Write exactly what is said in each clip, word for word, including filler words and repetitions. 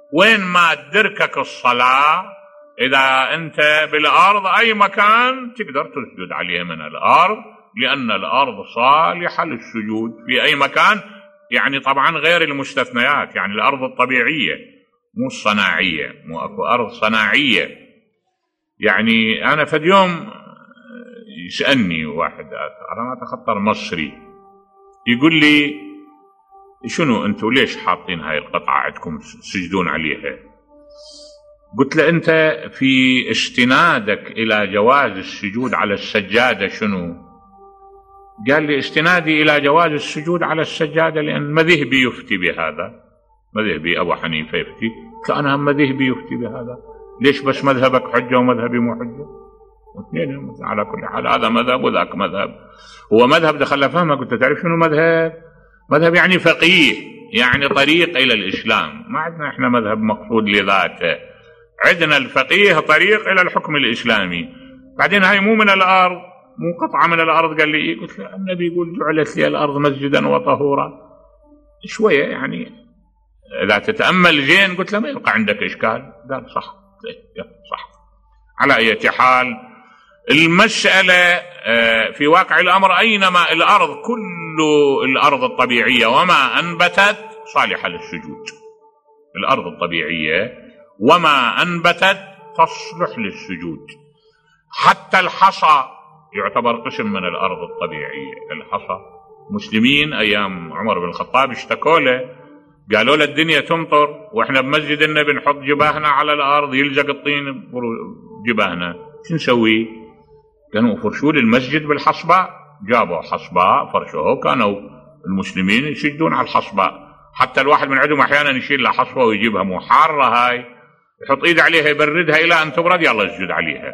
وين ما تدركك الصلاة، إذا أنت بالأرض أي مكان تقدر تسجد عليه من الأرض، لأن الأرض صالحة للسجود في أي مكان. يعني طبعا غير المستثنيات، يعني الأرض الطبيعية مو الصناعية، مو أكو أرض صناعية. يعني أنا في اليوم يسألني واحد، أنا ما أتخطر مصري، يقول لي شنو أنتوا ليش حاطين هاي القطعة عندكم تسجدون عليها؟ قلت له أنت في استنادك إلى جواز السجود على السجادة شنو؟ قال لي استنادي إلى جواز السجود على السجادة لأن مذهبي يفتي بهذا، مذهبي أبو حنيفة يفتي. قلت له أنا هم مذهبي يفتي بهذا، ليش بس مذهبك حجة ومذهبي مو حجة؟ واثنين على كل حال، هذا مذهب وذاك مذهب. هو مذهب دخل فهمه. قلت تعرف شنو مذهب؟ مذهب يعني فقيه، يعني طريق إلى الإسلام. ما عندنا إحنا مذهب مقصود لذاته، عندنا الفقيه طريق إلى الحكم الإسلامي. بعدين هاي مو من الأرض، مو قطعة من الأرض. قال لي إيه؟ قلت له النبي يقول جعلت لي الأرض مسجدا وطهورا. شوية يعني إذا تتأمل زين. قلت له ما يبقى عندك إشكال؟ قال صح صح. على أي حال المسألة في واقع الأمر أينما الأرض، كل الأرض الطبيعية وما أنبتت صالحة للسجود. الأرض الطبيعية وما أنبتت تصلح للسجود. حتى الحصى يعتبر قسم من الأرض الطبيعية. الحصى مسلمين أيام عمر بن الخطاب اشتكوا له، قالوا له الدنيا تمطر وإحنا بمسجد النبي نحط جباهنا على الأرض يلزق الطين جباهنا، شو نسوي؟ كانوا يفرشوا المسجد بالحصباء. جابوا حصباء فرشوه، كانوا المسلمين يسجدون على الحصباء. حتى الواحد من عندهم أحيانا يشيل له حصبة ويجيبها مو حارة هاي، يحط إيده عليها يبردها إلى أن تبرد، يلا يسجد عليها.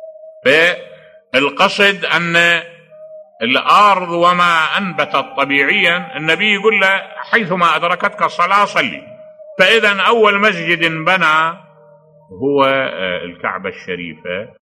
فالقصد أن الأرض وما أنبتت طبيعيا، النبي يقول له حيثما أدركتك الصلاة صلي. فإذا أول مسجد بنى هو الكعبة الشريفة.